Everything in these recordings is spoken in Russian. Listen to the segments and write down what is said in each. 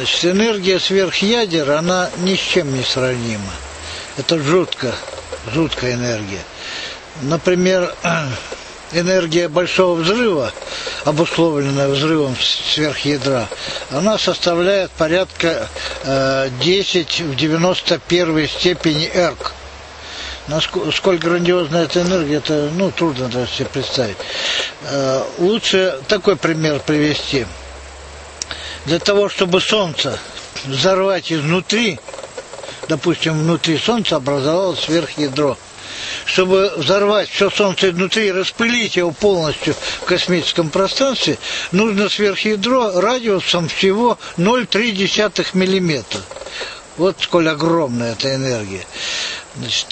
Значит, энергия сверхъядер, она ни с чем не сравнима. Это жуткая энергия. Например, энергия большого взрыва, обусловленная взрывом сверхъядра, она составляет порядка 10 в 91 степени эрг. Сколь грандиозна эта энергия, это трудно даже себе представить. Лучше такой пример привести. Для того, чтобы Солнце взорвать изнутри, допустим, внутри Солнца образовалось сверхъядро. Чтобы взорвать все Солнце изнутри и распылить его полностью в космическом пространстве, нужно сверхъядро радиусом всего 0,3 миллиметра. Вот сколь огромная эта энергия. Значит,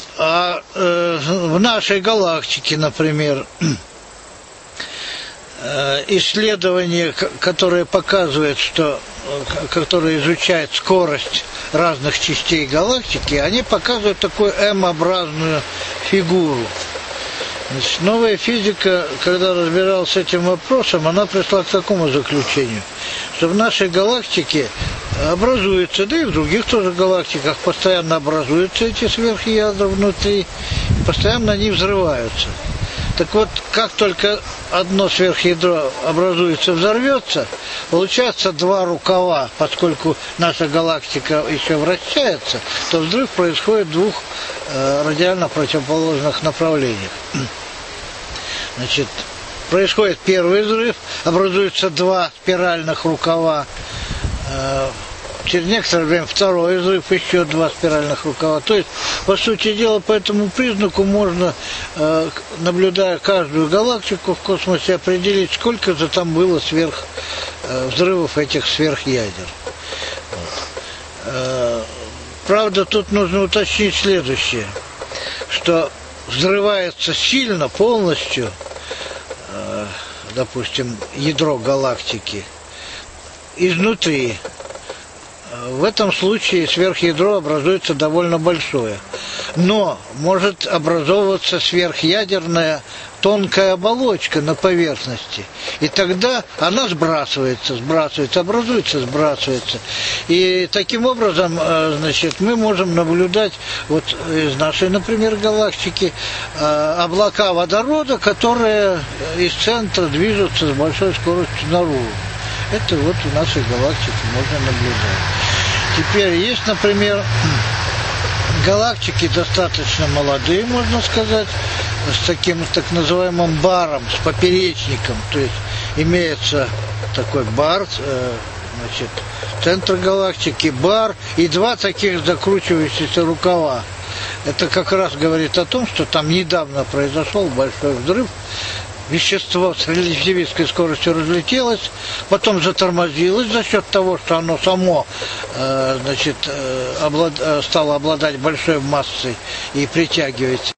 в нашей галактике, например, исследования, которые показывают, которые изучают скорость разных частей галактики, они показывают такую М-образную фигуру. Значит, новая физика, когда разбиралась с этим вопросом, она пришла к такому заключению, что в нашей галактике образуются, да и в других тоже галактиках постоянно образуются эти сверхъядра внутри, постоянно они взрываются. Так вот, как только одно сверхъядро образуется, взорвется, получается два рукава, поскольку наша галактика еще вращается, то взрыв происходит в двух радиально противоположных направлениях. Значит, происходит первый взрыв, образуются два спиральных рукава, через некоторое время второй взрыв, еще два спиральных рукава. То есть, по сути дела, по этому признаку можно, наблюдая каждую галактику в космосе, определить, сколько же там было взрывов этих сверхъядер. Вот. Правда, тут нужно уточнить следующее, что взрывается сильно, полностью, допустим, ядро галактики изнутри. В этом случае сверхъядро образуется довольно большое. Но может образовываться сверхъядерная тонкая оболочка на поверхности. И тогда она сбрасывается, образуется, сбрасывается. И таким образом, значит, мы можем наблюдать вот из нашей, например, галактики облака водорода, которые из центра движутся с большой скоростью наружу. Это вот в нашей галактике можно наблюдать. Теперь есть, например, галактики достаточно молодые, можно сказать, с таким так называемым баром, с поперечником. То есть имеется такой бар, значит, центр галактики, бар и два таких закручивающихся рукава. Это как раз говорит о том, что там недавно произошел большой взрыв. Вещество с релятивистской скоростью разлетелось, потом затормозилось за счет того, что оно само стало обладать большой массой и притягивается.